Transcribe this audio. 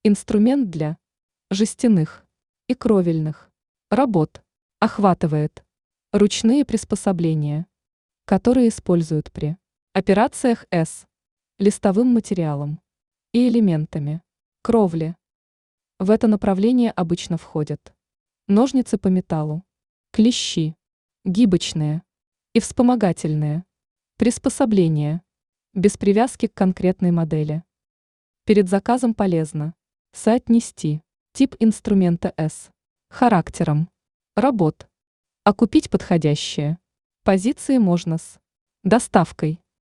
Инструмент для жестяных и кровельных работ охватывает ручные приспособления, которые используют при операциях с листовым материалом и элементами кровли. В это направление обычно входят ножницы по металлу, клещи, гибочные и вспомогательные приспособления, без привязки к конкретной модели. Перед заказом полезно соотнести тип инструмента с характером работ, а купить подходящие позиции можно с доставкой.